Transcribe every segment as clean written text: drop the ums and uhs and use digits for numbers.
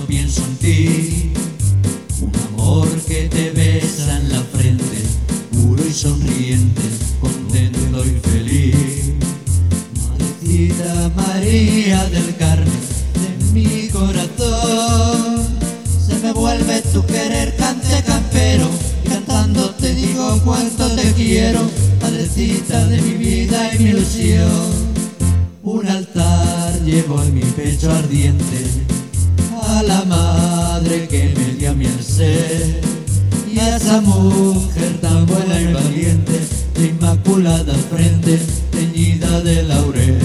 pienso en ti. Un amor que te besa en la frente, puro y sonriente, contento y feliz. Madrecita María del Carmen, de mi corazón se me vuelve tu querer, cante campero, y cantando te digo cuánto te quiero. Madrecita de mi vida y mi ilusión. Un altar llevo en mi pecho ardiente a la madre que me dio a mí el ser, y a esa mujer tan buena y valiente, de inmaculada frente, teñida de laurel.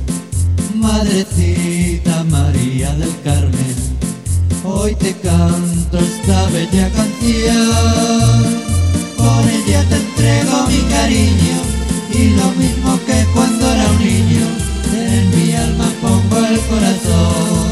Madrecita María del Carmen, hoy te canto esta bella canción. Con ella te entrego mi cariño, y lo mismo que cuando era un niño, en mi alma pongo el corazón.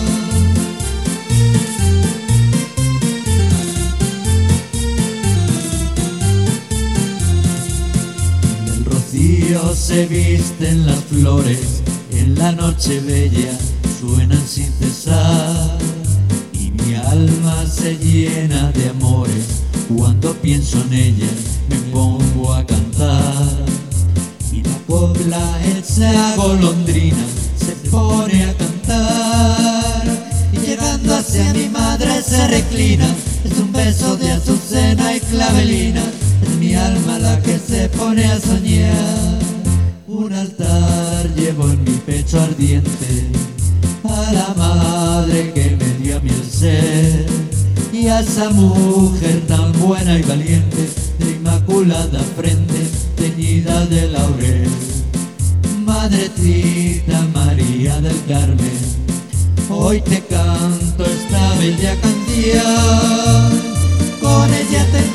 El rocío se visten las flores, en la noche bella suenan sin cesar, y mi alma se llena de amores. Cuando pienso en ella me pongo a cantar, y la copla esa golondrina se pone a cantar, y llegando hacia mi madre se reclina. Es un beso de azucena y clavelina, es mi alma la que se pone a soñar. Un altar llevo en mi pecho ardiente a la madre que me dio a mí el ser, y a esa mujer tan buena y valiente, de inmaculada frente, teñida de laurel. Madrecita María del Carmen, hoy te canto esta bella canción. Con ella te